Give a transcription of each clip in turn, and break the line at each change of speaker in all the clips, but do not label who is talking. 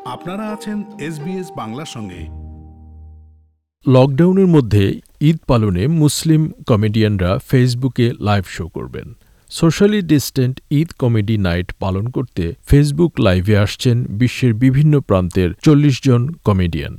আপনারা আছেন SBS বাংলার সঙ্গে।
লকডাউনের মধ্যে ঈদ পালনে মুসলিম কমেডিয়ানরা ফেসবুকে লাইভ শো করবেন। Socially distant Eid comedy night পালন করতে ফেসবুক লাইভে আসছেন বিশ্বের বিভিন্ন প্রান্তের 40 জন কমেডিয়ান।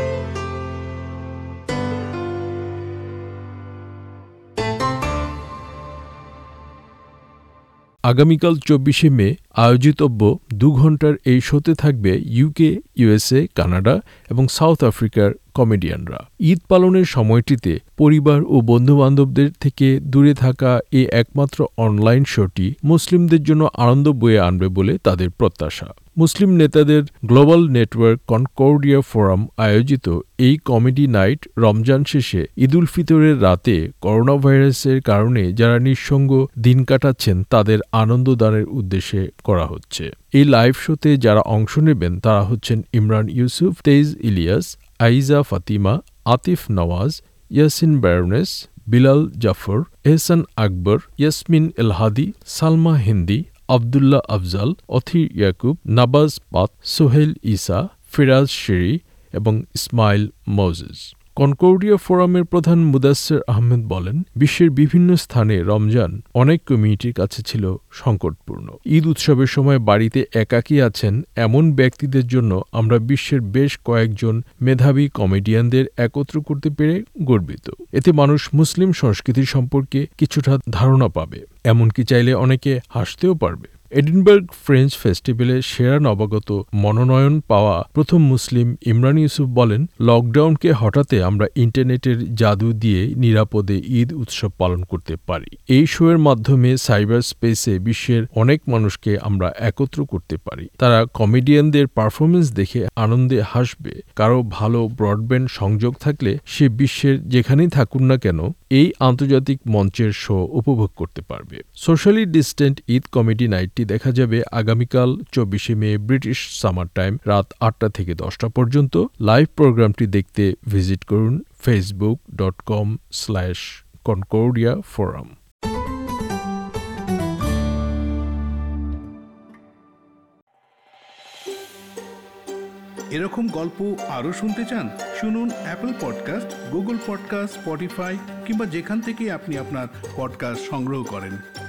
আগামীকাল 24শে মে আয়োজিতব্য 2 ঘণ্টার এই শোতে থাকবে ইউকে, ইউএসএ, কানাডা এবং সাউথ আফ্রিকার কমেডিয়ানরা। ঈদ পালনের সময়টিতে পরিবার ও বন্ধুবান্ধবদের থেকে দূরে থাকা এই একমাত্র অনলাইন শোটি মুসলিমদের জন্য আনন্দ বয়ে আনবে বলে তাদের প্রত্যাশা। মুসলিম নেতাদের গ্লোবাল নেটওয়ার্ক কনকর্ডিয়া ফোরাম আয়োজিত এই কমেডি নাইট রমজান শেষে ঈদুল ফিতরের রাতে করোনা ভাইরাসের কারণে যারা নিঃসঙ্গ দিন কাটাচ্ছেন তাদের আনন্দদানের উদ্দেশ্যে করা হচ্ছে। এই লাইভ শোতে যারা অংশ নেবেন তারা হচ্ছেন ইমরান ইউসুফ, তেইজ ইলিয়াস, আইজা ফাতিমা, আতিফ নওয়াজ, ইয়াসিন ব্যারনেস, বিলাল জাফর, এহসান আকবর, ইয়াসমিন এলহাদি, সালমা হিন্দি, আবদুল্লাহ আফজাল, অথির ইয়াকুব, নাবাজ পাত, সোহেল ইসা, ফিরাজ শেরি এবং ইসমাইল মোজেস। কনকর্ডিয়া ফোরামের প্রধান মুদাসসির আহমেদ বলেন, বিশ্বের বিভিন্ন স্থানে রমজান অনেক কমিউনিটির কাছে ছিল সংকটপূর্ণ। ঈদ উৎসবের সময় বাড়িতে একাকী আছেন এমন ব্যক্তিদের জন্য আমরা বিশ্বের বেশ কয়েকজন মেধাবী কমেডিয়ানদের একত্র করতে পেরে গর্বিত। এতে মানুষ মুসলিম সংস্কৃতি সম্পর্কে কিছুটা ধারণা পাবে, এমনকি চাইলে অনেকে হাসতেও পারবে। এডিনবার্গ ফ্রেঞ্চ ফেস্টিভ্যালে সেরা নবাগত মনোনয়ন পাওয়া প্রথম মুসলিম ইমরান ইউসুফ বলেন, লকডাউনকে হঠাতে আমরা ইন্টারনেটের জাদু দিয়ে নিরাপদে ঈদ উৎসব পালন করতে পারি। এই শোয়ের মাধ্যমে সাইবার স্পেসে বিশ্বের অনেক মানুষকে আমরা একত্র করতে পারি। তারা কমেডিয়ানদের পারফরমেন্স দেখে আনন্দে হাসবে। কারো ভালো ব্রডব্যান্ড সংযোগ থাকলে সে বিশ্বের যেখানেই থাকুন না কেন এই আন্তর্জাতিক মঞ্চের শো উপভোগ করতে পারবে। সোশ্যালি ডিস্ট্যান্ট ঈদ কমেডি নাইটটি দেখা যাবে আগামীকাল 24শে মে ব্রিটিশ সামার টাইম রাত 8টা থেকে 10টা পর্যন্ত। লাইভ প্রোগ্রামটি দেখতে ভিজিট করুন facebook.com/Concordia Forum।
এরকম গল্প আরও শুনতে চান? শুনুন Apple podcast, Google podcast, Spotify কিংবা যেখান থেকে আপনি আপনার পডকাস্ট সংগ্রহ করেন।